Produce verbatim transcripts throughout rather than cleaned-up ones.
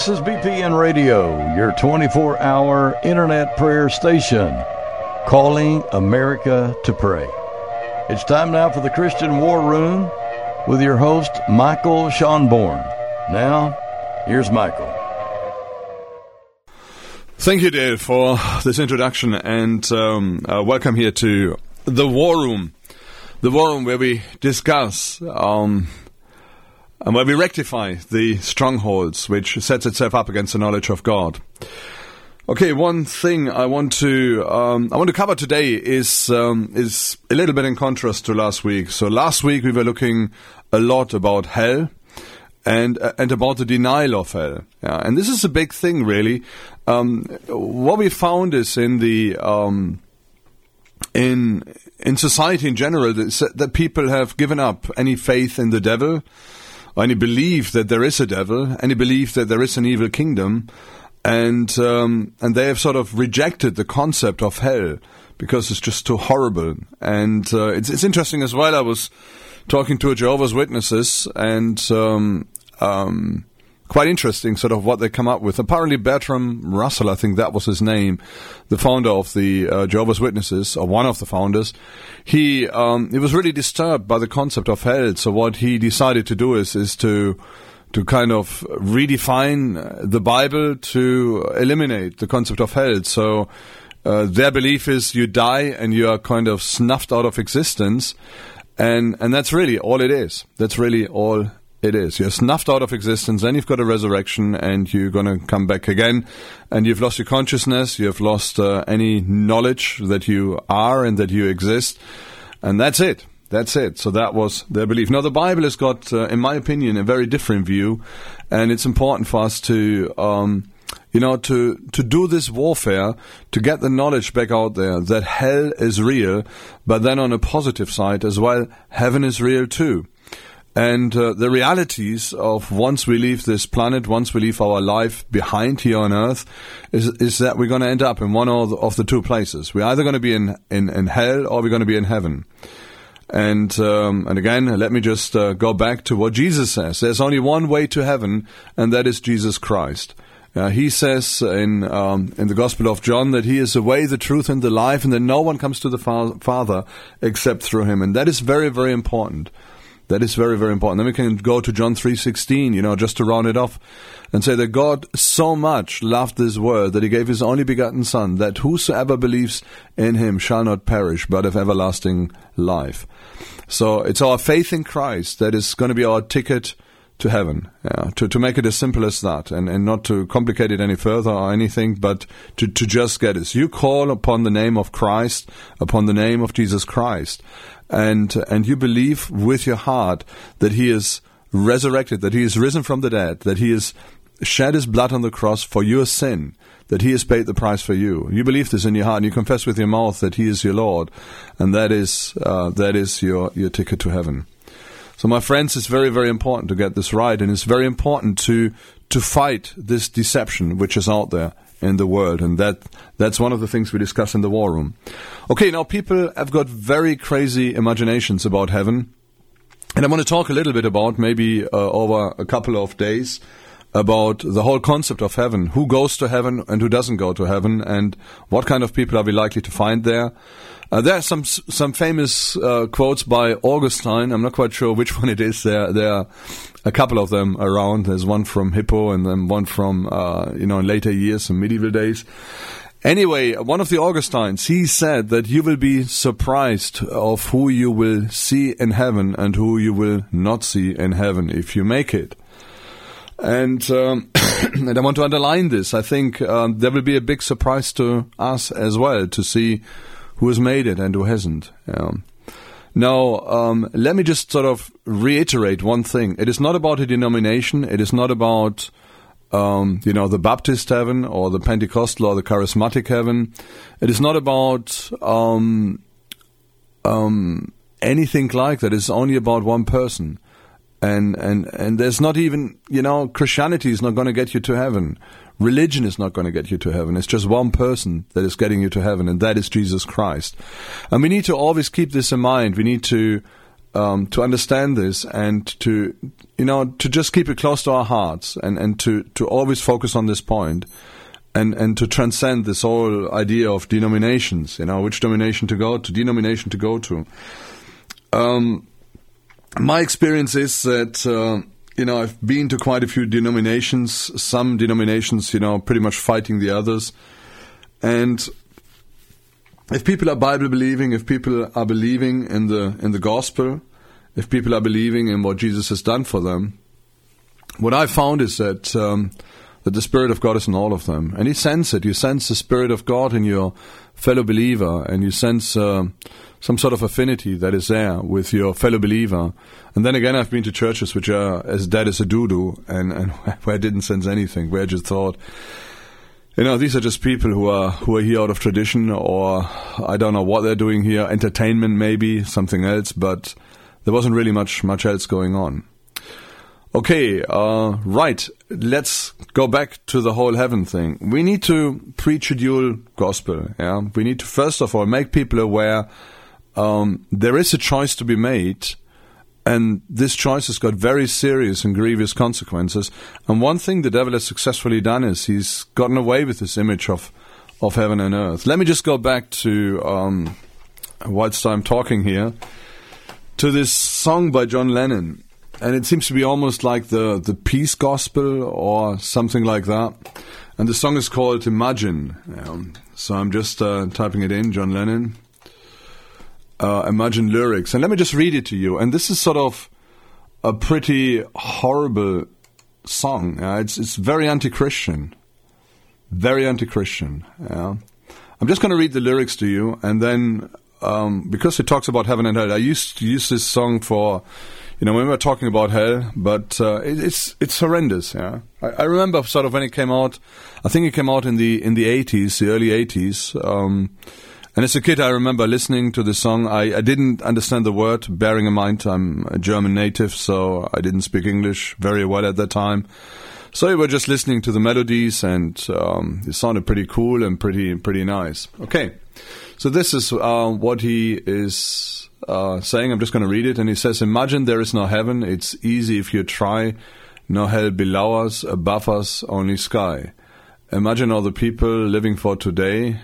This is B P N Radio, your twenty-four hour internet prayer station, calling America to pray. It's time now for the Christian War Room with your host, Michael Schonborn. Now, here's Michael. Thank you, Dale, for this introduction, and um, uh, welcome here to the War Room. The War Room where we discuss um, and where we rectify the strongholds which sets itself up against the knowledge of God. Okay, one thing I want to um, I want to cover today is um, is a little bit in contrast to last week. So last week we were looking a lot about hell and uh, and about the denial of hell. Yeah, and this is a big thing, really. Um, what we found is in the um, in in society in general that, that people have given up any faith in the devil, any belief that there is a devil, any belief that there is an evil kingdom, and um, and they have sort of rejected the concept of hell because it's just too horrible. And uh, it's it's interesting as well. I was talking to Jehovah's Witnesses, and um, um, quite interesting sort of what they come up with. Apparently Bertrand Russell, I think that was his name, the founder of the uh, Jehovah's Witnesses, or one of the founders, he um, he was really disturbed by the concept of hell. So what he decided to do is is to to kind of redefine the Bible to eliminate the concept of hell. So uh, their belief is you die and you are kind of snuffed out of existence. And and that's really all it is. That's really all it is. You're snuffed out of existence, then you've got a resurrection, and you're going to come back again, and you've lost your consciousness, you've lost uh, any knowledge that you are and that you exist, and that's it. That's it. So that was their belief. Now, the Bible has got, uh, in my opinion, a very different view, and it's important for us to... Um, You know, to, to do this warfare, to get the knowledge back out there that hell is real, but then on a positive side as well, heaven is real too. And uh, the realities of once we leave this planet, once we leave our life behind here on earth, is is that we're going to end up in one of the, of the two places. We're either going to be in, in, in hell or we're going to be in heaven. And um, and again, let me just uh, go back to what Jesus says. There's only one way to heaven, and that is Jesus Christ. Uh, he says in um, in the Gospel of John that he is the way, the truth, and the life, and that no one comes to the fa- Father except through him. And that is very, very important. That is very, very important. Then we can go to John three sixteen, you know, just to round it off, and say that God so much loved this world that he gave his only begotten Son, that whosoever believes in him shall not perish, but have everlasting life. So it's our faith in Christ that is going to be our ticket to heaven, yeah, to, to make it as simple as that, and, and not to complicate it any further or anything, but to, to just get it. You call upon the name of Christ, upon the name of Jesus Christ, and and you believe with your heart that he is resurrected, that he is risen from the dead, that he has shed his blood on the cross for your sin, that he has paid the price for you. You believe this in your heart, and you confess with your mouth that he is your Lord, and that is uh, that is your, your ticket to heaven. So, my friends, it's very, very important to get this right, and it's very important to to fight this deception which is out there in the world, and that that's one of the things we discuss in the War Room. Okay, now people have got very crazy imaginations about heaven, and I want to talk a little bit about, maybe uh, over a couple of days, about the whole concept of heaven, who goes to heaven and who doesn't go to heaven, and what kind of people are we likely to find there. Uh, there are some some famous uh, quotes by Augustine. I'm not quite sure which one it is. There there are a couple of them around. There's one from Hippo, and then one from uh, you know in later years, some medieval days. Anyway, one of the Augustines, he said that you will be surprised of who you will see in heaven and who you will not see in heaven if you make it. And um, and I want to underline this. I think um, there will be a big surprise to us as well to see who has made it and who hasn't. Um, now, um, let me just sort of reiterate one thing. It is not about a denomination. It is not about, um, you know, the Baptist heaven or the Pentecostal or the charismatic heaven. It is not about um, um, anything like that. It's only about one person. And, and, and there's not even, you know, Christianity is not going to get you to heaven. Religion is not going to get you to heaven. It's just one person that is getting you to heaven, and that is Jesus Christ. And we need to always keep this in mind. We need to um, to understand this and to, you know, to just keep it close to our hearts and, and to, to always focus on this point and, and to transcend this whole idea of denominations, you know, which denomination to go to, denomination to go to. Um, my experience is that, uh, you know, I've been to quite a few denominations, some denominations, you know, pretty much fighting the others. And if people are Bible believing, if people are believing in the in the gospel, if people are believing in what Jesus has done for them, what I found is that um, that the Spirit of God is in all of them, and you sense it. You sense the Spirit of God in your fellow believer, and you sense uh, some sort of affinity that is there with your fellow believer. And then again, I've been to churches which are as dead as a doo-doo, and, and where I didn't sense anything, where I just thought, you know, these are just people who are who are here out of tradition, or I don't know what they're doing here, entertainment maybe, something else, but there wasn't really much much else going on. Okay, uh, right, let's go back to the whole heaven thing. We need to preach a dual gospel, yeah? We need to first of all make people aware um, there is a choice to be made, and this choice has got very serious and grievous consequences. And one thing the devil has successfully done is he's gotten away with this image of, of heaven and earth. Let me just go back to, um, whilst I'm talking here, to this song by John Lennon. And it seems to be almost like the, the peace gospel or something like that. And the song is called Imagine. Um, so I'm just uh, typing it in, John Lennon. Uh, Imagine lyrics. And let me just read it to you. And this is sort of a pretty horrible song. Uh, it's it's very anti-Christian. Very anti-Christian. Yeah. I'm just going to read the lyrics to you. And then, um, because it talks about heaven and hell, I used to use this song for... You know, when we were talking about hell, but uh, it, it's it's horrendous. Yeah, I, I remember sort of when it came out. I think it came out in the in the eighties, the early eighties. Um, and as a kid, I remember listening to the song. I, I didn't understand the word. Bearing in mind, I'm a German native, so I didn't speak English very well at that time. So we were just listening to the melodies, and um, it sounded pretty cool and pretty pretty nice. Okay, so this is uh, what he is. Uh, saying, I'm just going to read it, and he says, imagine there is no heaven, it's easy if you try, no hell below us, above us, only sky. Imagine all the people living for today.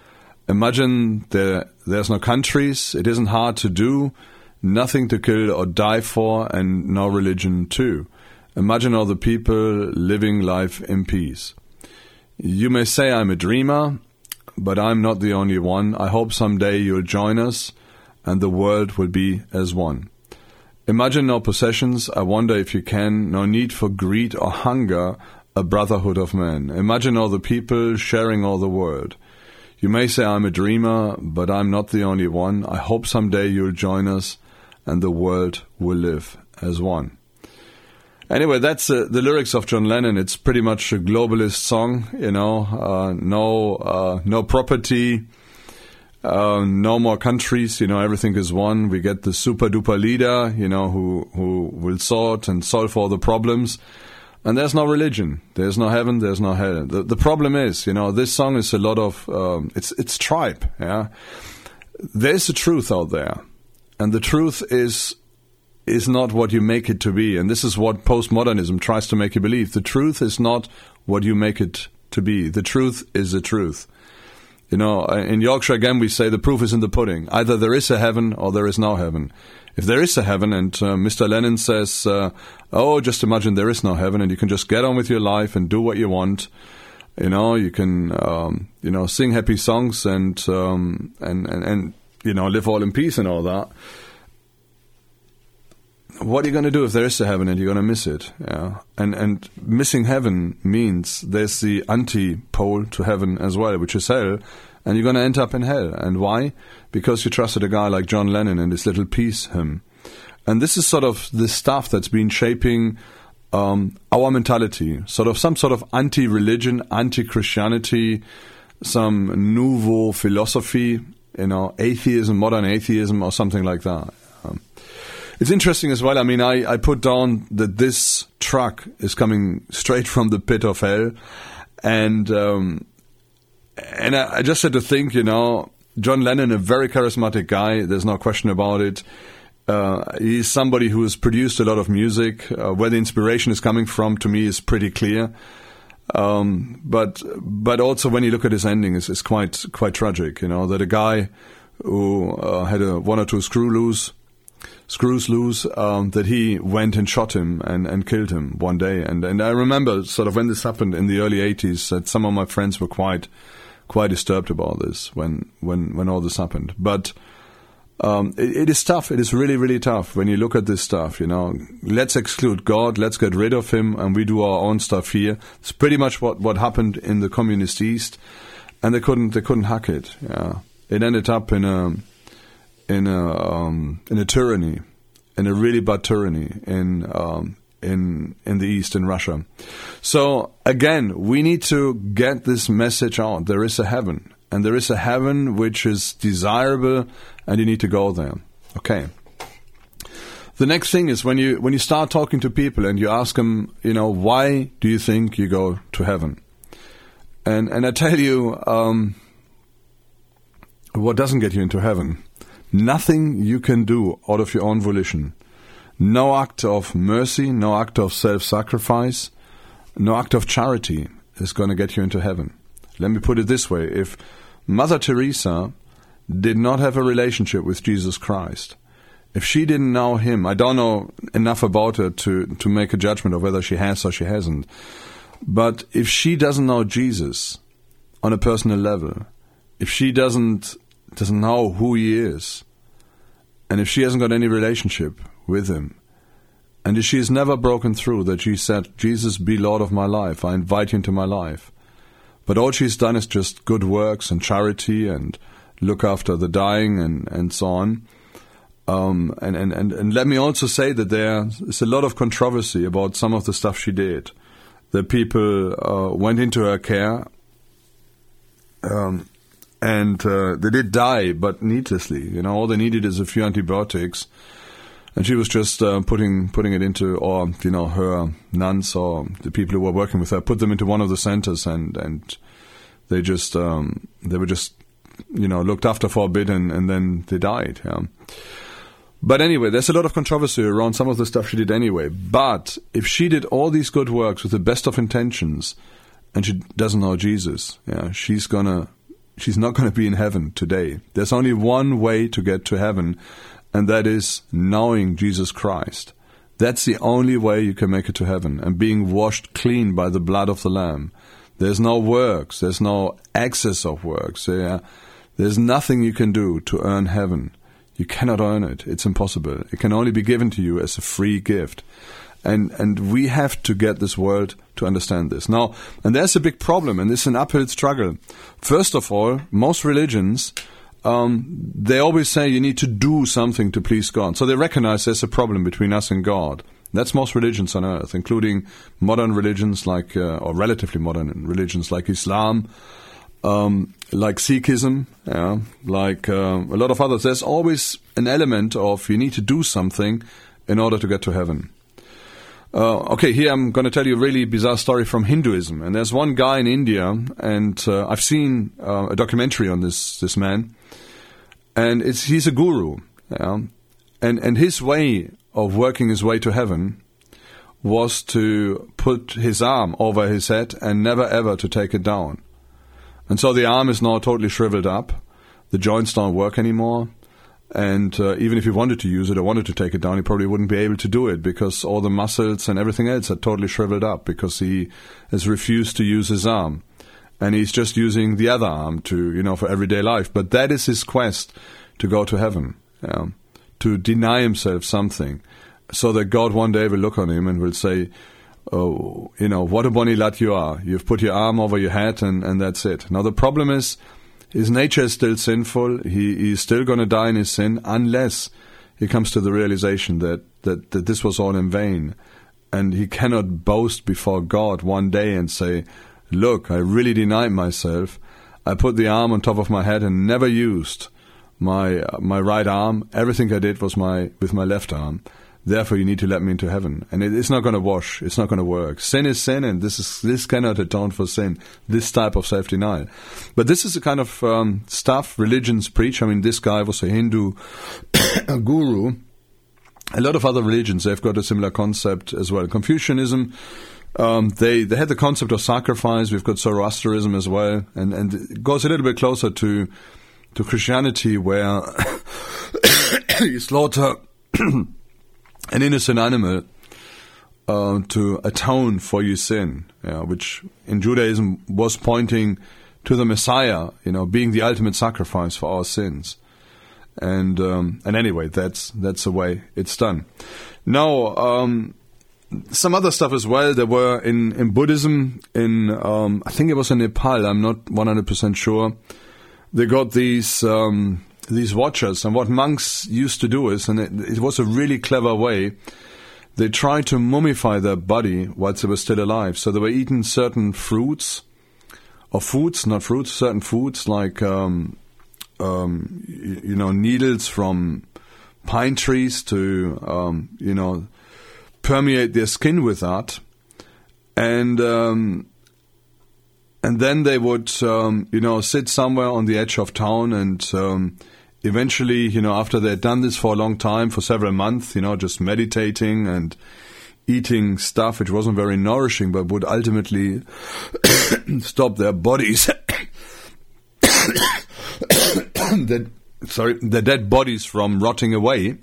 Imagine there, there's no countries, it isn't hard to do, nothing to kill or die for, and no religion too. Imagine all the people living life in peace. You may say I'm a dreamer, but I'm not the only one. I hope someday you'll join us, and the world will be as one. Imagine no possessions, I wonder if you can, no need for greed or hunger, a brotherhood of men. Imagine all the people sharing all the world. You may say I'm a dreamer, but I'm not the only one. I hope someday you'll join us, and the world will live as one. Anyway, that's uh, the lyrics of John Lennon. It's pretty much a globalist song, you know, uh, no, uh, no property, Uh, no more countries, you know, everything is one. We get the super duper leader, you know, who, who will sort and solve all the problems. And there's no religion. There's no heaven. There's no hell. The, the problem is, you know, this song is a lot of, um, it's, it's tripe, yeah. There's a truth out there. And the truth is, is not what you make it to be. And this is what postmodernism tries to make you believe. The truth is not what you make it to be. The truth is the truth. You know, in Yorkshire, again, we say the proof is in the pudding. Either there is a heaven or there is no heaven. If there is a heaven, and uh, Mister Lennon says, uh, oh, just imagine there is no heaven, and you can just get on with your life and do what you want. You know, you can, um, you know, sing happy songs and, um, and, and, and, you know, live all in peace and all that. What are you going to do if there is a heaven and you're going to miss it? Yeah. And and missing heaven means there's the anti-pole to heaven as well, which is hell, and you're going to end up in hell. And why? Because you trusted a guy like John Lennon and his little peace hymn. And this is sort of the stuff that's been shaping um, our mentality, sort of some sort of anti-religion, anti-Christianity, some nouveau philosophy, you know, atheism, modern atheism, or something like that. Um, It's interesting as well. I mean, I, I put down that this truck is coming straight from the pit of hell. And um, and I, I just had to think, you know, John Lennon, a very charismatic guy, there's no question about it. Uh, he's somebody who has produced a lot of music. Uh, where the inspiration is coming from, to me, is pretty clear. Um, but but also when you look at his ending, it's, it's quite quite tragic. You know, that a guy who uh, had a one or two screw loose, screws loose, um, that he went and shot him and, and killed him one day. And and I remember sort of when this happened in the early eighties, that some of my friends were quite quite disturbed about this when when when all this happened. But Um, it, it is tough. It is really, really tough when you look at this stuff, you know. Let's exclude God, let's get rid of him, and we do our own stuff here. It's pretty much what, what happened in the communist East, and they couldn't they couldn't hack it. Yeah. It ended up in a in a um, in a tyranny, in a really bad tyranny in um, in in the East, in Russia. So again, we need to get this message out. There is a heaven. And there is a heaven which is desirable, and you need to go there. Okay. The next thing is when you when you start talking to people and you ask them, you know, why do you think you go to heaven? And and I tell you, um, what doesn't get you into heaven? Nothing you can do out of your own volition. No act of mercy, no act of self-sacrifice, no act of charity is going to get you into heaven. Let me put it this way. If Mother Teresa did not have a relationship with Jesus Christ, if she didn't know him, I don't know enough about her to, to make a judgment of whether she has or she hasn't, but if she doesn't know Jesus on a personal level, if she doesn't doesn't know who he is, and if she hasn't got any relationship with him, and if she has never broken through that she said, Jesus, be Lord of my life, I invite you into my life, but all she's done is just good works and charity and look after the dying and, and so on. Um, and, and, and, and let me also say that there is a lot of controversy about some of the stuff she did. The people uh, went into her care um, and uh, they did die, but needlessly. You know, all they needed is a few antibiotics. And she was just uh, putting putting it into, or, you know, her nuns or the people who were working with her, put them into one of the centers, and, and they just, um, they were just, you know, looked after for a bit, and, and then they died. Yeah. But anyway, there's a lot of controversy around some of the stuff she did anyway. But if she did all these good works with the best of intentions, and she doesn't know Jesus, yeah, she's gonna, she's not gonna be in heaven today. There's only one way to get to heaven, and that is knowing Jesus Christ. That's the only way you can make it to heaven, and being washed clean by the blood of the Lamb. There's no works. There's no excess of works. Yeah. There's nothing you can do to earn heaven. You cannot earn it. It's impossible. It can only be given to you as a free gift. And and we have to get this world to understand this. Now, and there's a big problem, and this is an uphill struggle. First of all, most religions, Um, they always say you need to do something to please God. So they recognize there's a problem between us and God. That's most religions on earth, including modern religions like, uh, or relatively modern religions like Islam, um, like Sikhism, yeah, like uh, a lot of others. There's always an element of you need to do something in order to get to heaven. Uh, okay, here I'm going to tell you a really bizarre story from Hinduism. And there's one guy in India, and uh, I've seen uh, a documentary on this this man. And it's, he's a guru, yeah? and and his way of working his way to heaven was to put his arm over his head and never ever to take it down. And so the arm is now totally shriveled up, the joints don't work anymore, and uh, even if he wanted to use it or wanted to take it down, he probably wouldn't be able to do it because all the muscles and everything else are totally shriveled up because he has refused to use his arm. And he's just using the other arm to, you know, for everyday life. But that is his quest to go to heaven, yeah, to deny himself something, so that God one day will look on him and will say, oh, you know, what a bonny lad you are. You've put your arm over your head and, and that's it. Now the problem is, his nature is still sinful. He he's still going to die in his sin unless he comes to the realization that, that, that this was all in vain. And he cannot boast before God one day and say, look, I really denied myself. I put the arm on top of my head and never used my uh, my right arm. Everything I did was my with my left arm. Therefore, you need to let me into heaven. And it, it's not going to wash. It's not going to work. Sin is sin, and this is this cannot atone for sin. This type of self-denial. But this is the kind of um, stuff religions preach. I mean, this guy was a Hindu guru, a lot of other religions, they've got a similar concept as well. Confucianism, um, they they had the concept of sacrifice. We've got Zoroastrianism as well, and and it goes a little bit closer to to Christianity, where you slaughter an innocent animal uh, to atone for your sin, yeah, which in Judaism was pointing to the Messiah, you know, being the ultimate sacrifice for our sins. And um, and anyway, that's that's the way it's done. Now, um, some other stuff as well. There were in, in Buddhism, in um, I think it was in Nepal. I'm not one hundred percent sure. They got these um, these watchers, and what monks used to do is, and it, it was a really clever way. They tried to mummify their body whilst they were still alive. So they were eating certain fruits, or foods, not fruits, certain foods like. Um, Um, you, you know, needles from pine trees to, um, you know, permeate their skin with that, and um, and then they would, um, you know, sit somewhere on the edge of town, and um, eventually, you know, after they had done this for a long time, for several months, you know, just meditating and eating stuff which wasn't very nourishing, but would ultimately stop their bodies. the, sorry, the dead bodies from rotting away.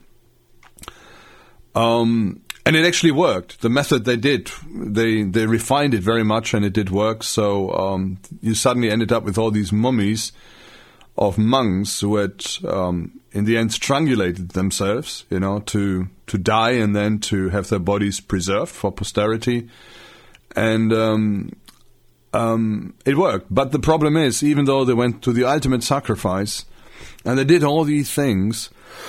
Um, and it actually worked. The method they did, they they refined it very much, and it did work. So um, you suddenly ended up with all these mummies of monks who had, um, in the end, strangulated themselves, you know, to to die and then to have their bodies preserved for posterity. And um, um, it worked. But the problem is, even though they went to the ultimate sacrifice, and they did all these things,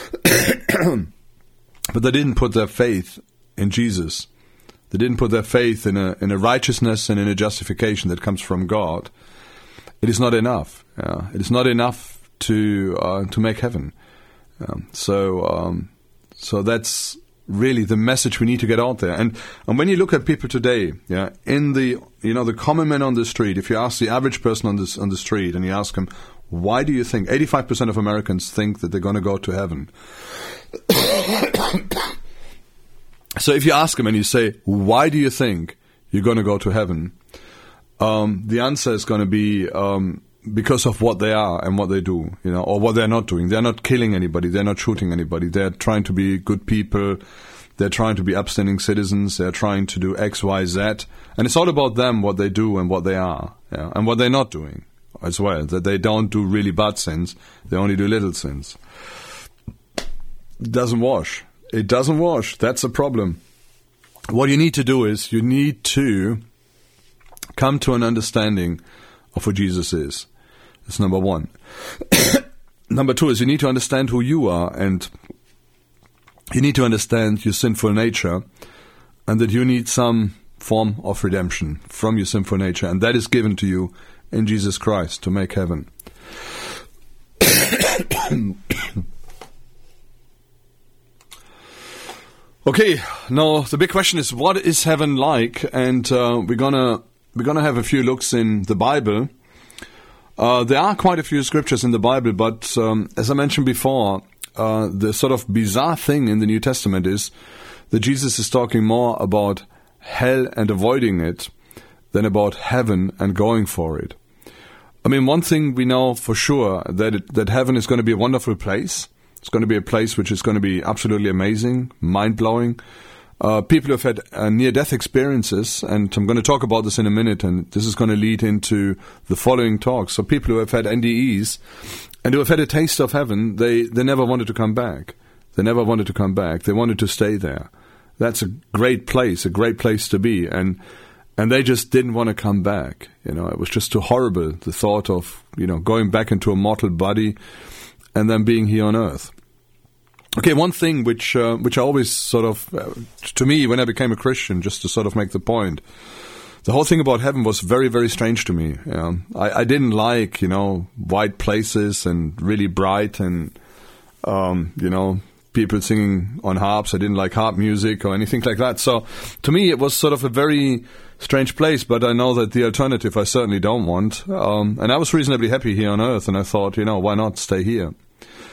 but they didn't put their faith in Jesus. They didn't put their faith in a in a righteousness and in a justification that comes from God. It is not enough. Yeah. It is not enough to uh, to make heaven. Um, so um, so that's really the message we need to get out there. And and when you look at people today, yeah, in the you know the common man on the street, if you ask the average person on this on the street and you ask him, why do you think eighty-five percent of Americans think that they're going to go to heaven? So if you ask them and you say, why do you think you're going to go to heaven? Um, the answer is going to be um, because of what they are and what they do, you know, or what they're not doing. They're not killing anybody. They're not shooting anybody. They're trying to be good people. They're trying to be upstanding citizens. They're trying to do X, Y, Z. And it's all about them, what they do and what they are, yeah, and what they're not doing as well. That they don't do really bad sins. They only do little sins. It doesn't wash. It doesn't wash. That's the problem. What you need to do is you need to come to an understanding of who Jesus is. That's number one. Number two is you need to understand who you are, and you need to understand your sinful nature, and that you need some form of redemption from your sinful nature, and that is given to you in Jesus Christ to make heaven. Okay, now the big question is, what is heaven like? And uh, we're gonna we're gonna have a few looks in the Bible. Uh, there are quite a few scriptures in the Bible, but um, as I mentioned before, uh, the sort of bizarre thing in the New Testament is that Jesus is talking more about hell and avoiding it than about heaven and going for it. I mean, one thing we know for sure, that it, that heaven is going to be a wonderful place. It's going to be a place which is going to be absolutely amazing, mind-blowing. Uh, people who have had uh, near-death experiences, and I'm going to talk about this in a minute, and this is going to lead into the following talk. So people who have had N D Es and who have had a taste of heaven, they, they never wanted to come back. They never wanted to come back. They wanted to stay there. That's a great place, a great place to be. And and they just didn't want to come back. You know, it was just too horrible, the thought of, you know, going back into a mortal body and then being here on earth. Okay, one thing which uh, which I always sort of, uh, to me, when I became a Christian, just to sort of make the point, the whole thing about heaven was very, very strange to me. You know, I, I didn't like, you know, white places and really bright and, um, you know, people singing on harps. I didn't like harp music or anything like that. So to me, it was sort of a very strange place, but I know that the alternative I certainly don't want. Um, and I was reasonably happy here on earth, and I thought, you know, why not stay here?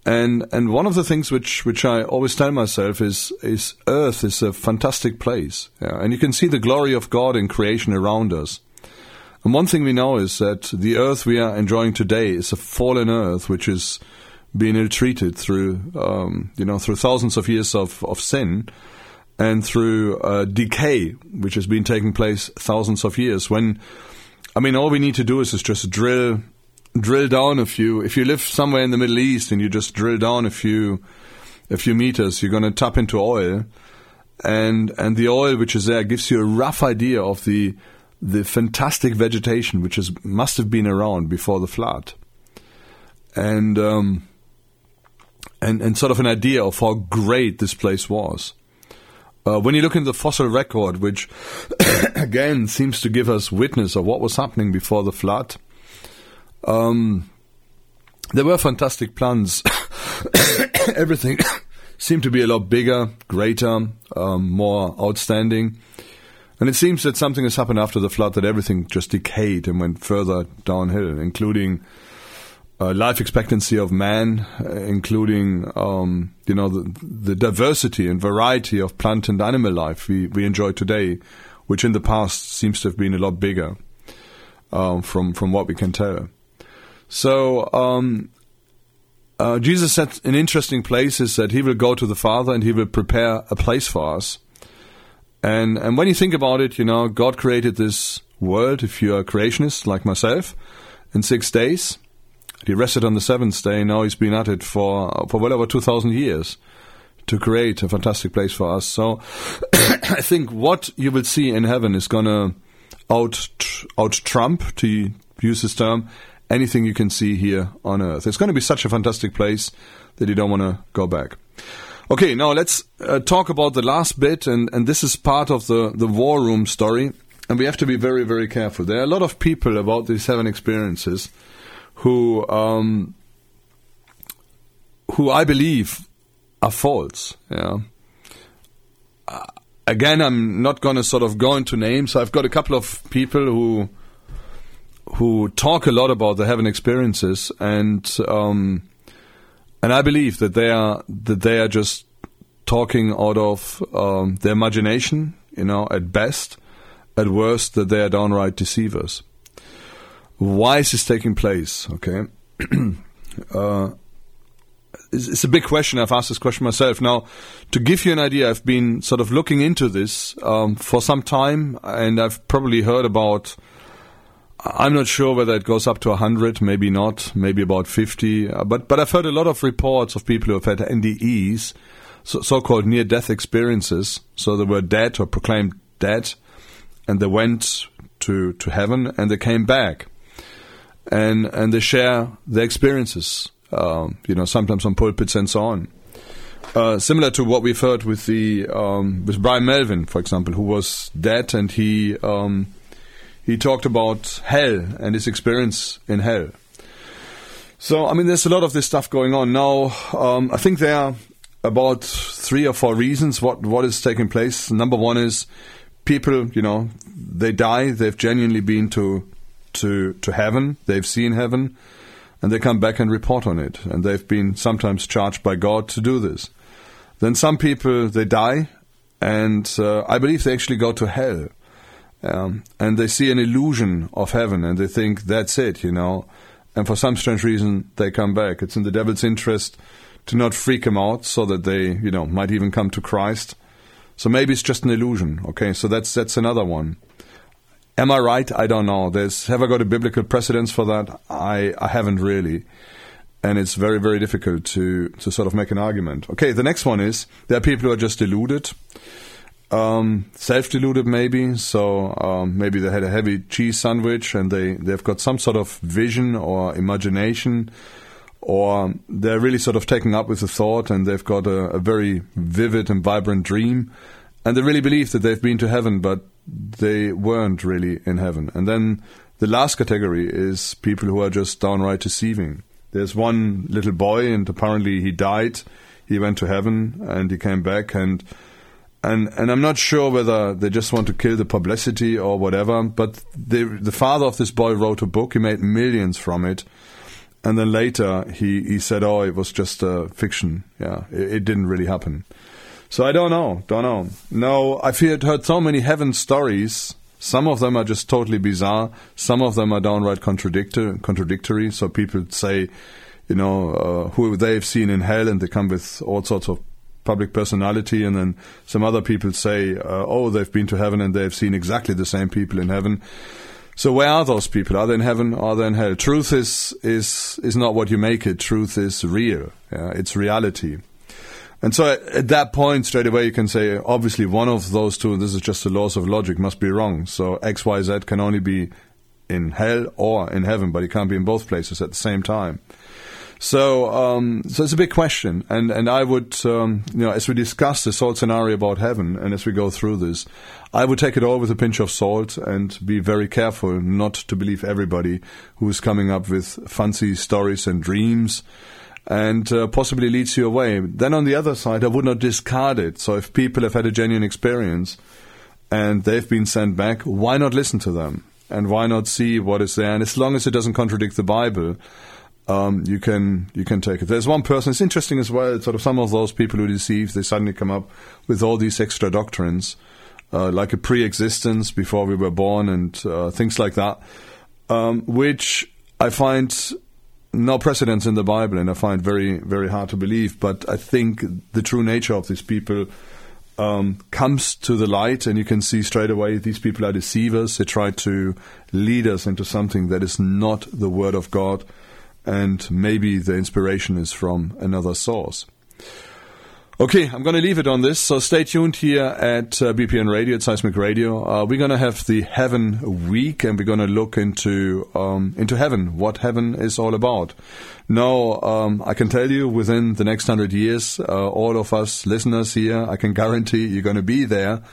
And and one of the things which, which I always tell myself is is Earth is a fantastic place. Yeah? And you can see the glory of God in creation around us. And one thing we know is that the Earth we are enjoying today is a fallen Earth which is being ill-treated through um, you know through thousands of years of, of sin and through uh, decay which has been taking place thousands of years. When I mean all we need to do is, is just drill drill down a few. If you live somewhere in the Middle East and you just drill down a few a few meters, you're going to tap into oil, and and the oil which is there gives you a rough idea of the the fantastic vegetation which is must have been around before the flood, and um, and and sort of an idea of how great this place was. Uh, when you look in the fossil record, which again seems to give us witness of what was happening before the flood. Um, there were fantastic plants. Everything seemed to be a lot bigger, greater, um, more outstanding. And it seems that something has happened after the flood, that everything just decayed and went further downhill, including uh, life expectancy of man, uh, including um, you know the, the diversity and variety of plant and animal life we, we enjoy today, which in the past seems to have been a lot bigger um, from from what we can tell. So um, uh, Jesus said an interesting place is that he will go to the Father and he will prepare a place for us. And and when you think about it, you know, God created this world, if you're a creationist like myself, in six days. He rested on the seventh day. Now he's been at it for, for well over two thousand years to create a fantastic place for us. So I think what you will see in heaven is going to out, out trump, to use this term, anything you can see here on earth. It's going to be such a fantastic place that you don't want to go back. Okay, now let's uh, talk about the last bit, and, and this is part of the, the war room story, and we have to be very, very careful. There are a lot of people about these seven experiences who, um, who I believe are false. Yeah. Uh, again, I'm not going to sort of go into names. I've got a couple of people who who talk a lot about the heaven experiences, and um, and I believe that they are that they are just talking out of um, their imagination, you know, at best. At worst, that they are downright deceivers. Why is this taking place? Okay, uh, it's, it's a big question. I've asked this question myself. Now, to give you an idea, I've been sort of looking into this um, for some time, and I've probably heard about. I'm not sure whether it goes up to one hundred, maybe not, maybe about fifty. Uh, but but I've heard a lot of reports of people who have had N D Es, so, so-called near-death experiences. So they were dead or proclaimed dead, and they went to to heaven, and they came back, and and they share their experiences. Um, you know, sometimes on pulpits and so on. Uh, similar to what we've heard with the um, with Brian Melvin, for example, who was dead, and he. Um, He talked about hell and his experience in hell. So, I mean, there's a lot of this stuff going on. Now, um, I think there are about three or four reasons what, what is taking place. Number one is people, you know, they die. They've genuinely been to, to, to heaven. They've seen heaven. And they come back and report on it. And they've been sometimes charged by God to do this. Then some people, they die. And uh, I believe they actually go to hell. Um, and they see an illusion of heaven, and they think that's it, you know. And for some strange reason, they come back. It's in the devil's interest to not freak them out, so that they, you know, might even come to Christ. So maybe it's just an illusion. Okay, so that's that's another one. Am I right? I don't know. There's have I got a biblical precedence for that? I I haven't really, and it's very very difficult to to sort of make an argument. Okay, the next one is there are people who are just deluded. Um, self-deluded maybe, so um, maybe they had a heavy cheese sandwich and they, they've got some sort of vision or imagination, or they're really sort of taken up with the thought and they've got a, a very vivid and vibrant dream, and they really believe that they've been to heaven, but they weren't really in heaven. And then the last category is people who are just downright deceiving. There's one little boy, and apparently he died, he went to heaven and he came back, and And and I'm not sure whether they just want to kill the publicity or whatever, but the the father of this boy wrote a book. He made millions from it, and then later he, he said, oh, it was just a fiction. Yeah, it, it didn't really happen. So I don't know, don't know. No, I've heard, heard so many heaven stories. Some of them are just totally bizarre. Some of them are downright contradictory. contradictory. So people say, you know, uh, who they've seen in hell, and they come with all sorts of public personality. And then some other people say, uh, oh, they've been to heaven and they've seen exactly the same people in heaven. So where are those people? Are they in heaven? Are they in hell? Truth is is is not what you make it. Truth is real. Yeah, it's reality. And so at, at that point, straight away, you can say, obviously, one of those two, and this is just the laws of logic, must be wrong. So X, Y, Z can only be in hell or in heaven, but it can't be in both places at the same time. So um, so it's a big question. And, and I would, um, you know, as we discuss this whole scenario about heaven, and as we go through this, I would take it all with a pinch of salt and be very careful not to believe everybody who is coming up with fancy stories and dreams, and uh, possibly leads you away. Then on the other side, I would not discard it. So if people have had a genuine experience and they've been sent back, why not listen to them? And why not see what is there? And as long as it doesn't contradict the Bible, um, you can you can take it. There's one person, it's interesting as well, sort of some of those people who deceive, they suddenly come up with all these extra doctrines, uh, like a pre-existence before we were born and uh, things like that, um, which I find no precedence in the Bible, and I find very, very hard to believe. But I think the true nature of these people um, comes to the light, and you can see straight away these people are deceivers. They try to lead us into something that is not the Word of God, and maybe the inspiration is from another source. Okay, I'm going to leave it on this, so stay tuned here at uh, B P N Radio, at Seismic Radio. Uh, we're going to have the Heaven Week, and we're going to look into um, into heaven, what heaven is all about. Now, um, I can tell you, within the next hundred years, uh, all of us listeners here, I can guarantee you're going to be there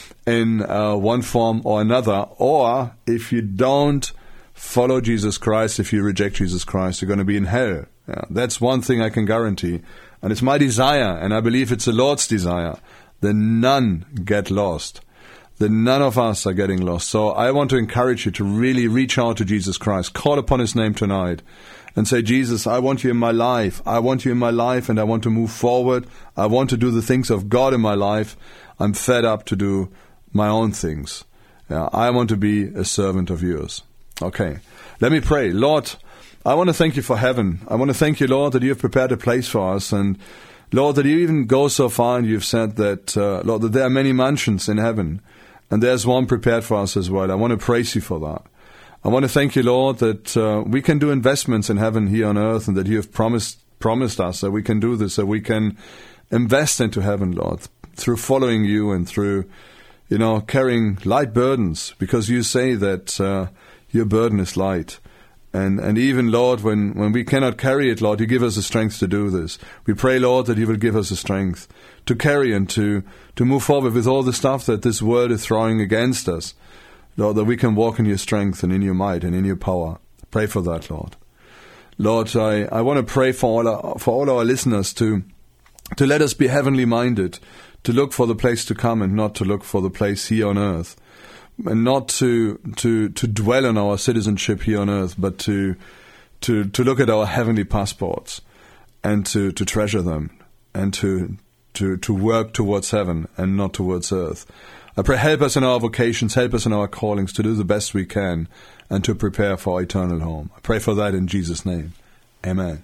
in uh, one form or another. Or, if you don't follow Jesus Christ, if you reject Jesus Christ, you're going to be in hell. Yeah, that's one thing I can guarantee. And it's my desire, and I believe it's the Lord's desire, that none get lost, that none of us are getting lost. So I want to encourage you to really reach out to Jesus Christ, call upon His name tonight, and say, Jesus, I want you in my life. I want you in my life, and I want to move forward. I want to do the things of God in my life. I'm fed up to do my own things. Yeah, I want to be a servant of yours. Okay, let me pray. Lord, I want to thank you for heaven. I want to thank you, Lord, that you have prepared a place for us. And, Lord, that you even go so far and you've said that, uh, Lord, that there are many mansions in heaven. And there's one prepared for us as well. I want to praise you for that. I want to thank you, Lord, that uh, we can do investments in heaven here on earth, and that you have promised promised us that we can do this, that we can invest into heaven, Lord, through following you and through, you know, carrying light burdens, because you say that uh, your burden is light. And and even, Lord, when, when we cannot carry it, Lord, you give us the strength to do this. We pray, Lord, that you will give us the strength to carry and to, to move forward with all the stuff that this world is throwing against us. Lord, that we can walk in your strength and in your might and in your power. Pray for that, Lord. Lord, I, I want to pray for all our, for all our listeners to to let us be heavenly minded, to look for the place to come and not to look for the place here on earth. And not to to to dwell on our citizenship here on earth, but to to to look at our heavenly passports and to, to treasure them and to to to work towards heaven and not towards earth. I pray, help us in our vocations, help us in our callings to do the best we can and to prepare for our eternal home. I pray for that in Jesus' name. Amen.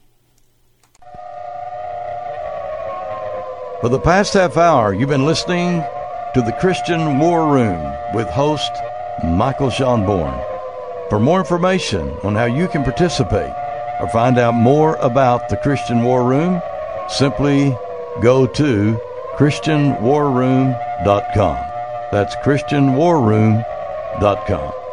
For the past half hour, you've been listening to the Christian War Room with host Michael Schonborn. For more information on how you can participate or find out more about the Christian War Room, simply go to Christian War Room dot com. That's Christian War Room dot com.